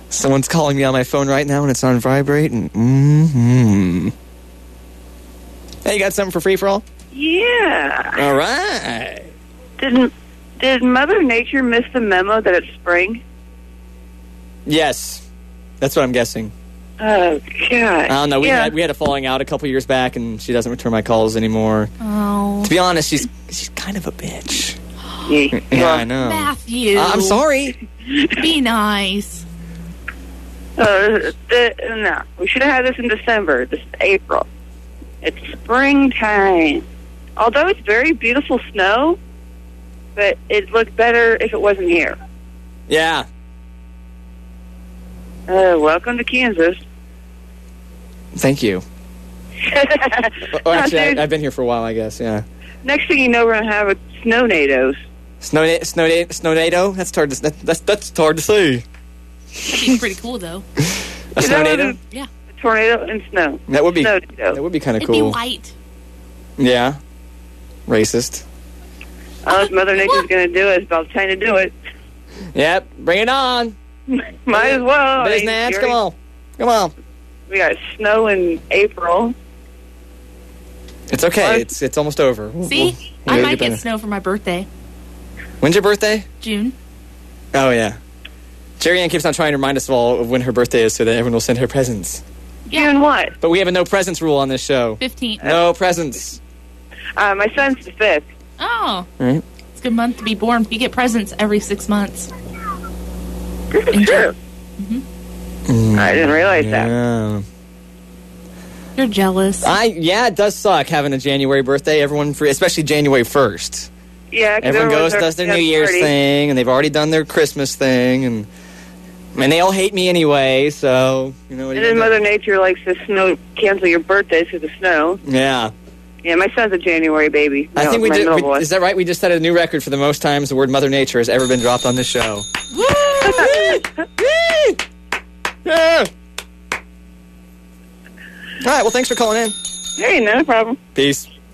Someone's calling me on my phone right now, and it's on vibrate. And Hey, you got something for free for all? Yeah. All right. Did Mother Nature miss the memo that it's spring? Yes, that's what I'm guessing. Oh, God. I don't know. We had a falling out a couple years back, and she doesn't return my calls anymore. Oh. To be honest, she's kind of a bitch. Yeah, I know. Matthew. I'm sorry. Be nice. No, we should have had this in December. This is April. It's springtime. Although it's very beautiful snow, but it'd look better if it wasn't here. Yeah. Welcome to Kansas. Thank you. Oh, actually, I've been here for a while, I guess, yeah. Next thing you know, we're going to have a snow-nados. Snow-nado? That's hard to say. That'd be pretty cool, though. A snow-nado? Yeah. A tornado and snow. That would be kind of It'd cool. be white. Yeah. Racist. All this Mother Nature's going to do is about time to do it. Yep. Bring it on. Might as well. Business. Come on. We got snow in April. It's okay. It's almost over. See? I might get snow for my birthday. When's your birthday? June. Oh, yeah. Jerry Ann keeps on trying to remind us all of when her birthday is so that everyone will send her presents. Yeah. June what? But we have a no presents rule on this show. 15th. No presents. My son's the 5th. Oh. Right. It's a good month to be born. You get presents every 6 months. True. I didn't realize that. Yeah. You're jealous. Yeah, it does suck having a January birthday. Everyone, especially January 1st. Yeah, everyone does their New Year's thing, and they've already done their Christmas thing, and they all hate me anyway. So you know. And then Mother Nature likes to cancel your birthdays for the snow. Yeah. Yeah, my son's a January baby. I think we did. Is that right? We just set a new record for the most times the word Mother Nature has ever been dropped on this show. Woo! Yeah. All right. Well, thanks for calling in. Hey, no problem. Peace.